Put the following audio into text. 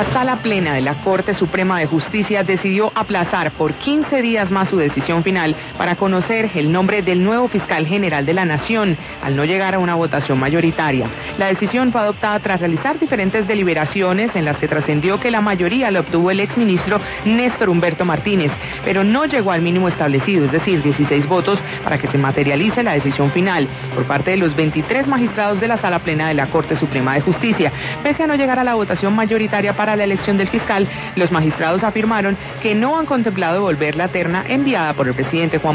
La Sala Plena de la Corte Suprema de Justicia decidió aplazar por 15 días más su decisión final para conocer el nombre del nuevo fiscal general de la Nación, al no llegar a una votación mayoritaria. La decisión fue adoptada tras realizar diferentes deliberaciones en las que trascendió que la mayoría la obtuvo el exministro Néstor Humberto Martínez, pero no llegó al mínimo establecido, es decir, 16 votos, para que se materialice la decisión final por parte de los 23 magistrados de la Sala Plena de la Corte Suprema de Justicia. Pese a no llegar a la votación mayoritaria para la elección del fiscal, los magistrados afirmaron que no han contemplado devolver la terna enviada por el presidente Juan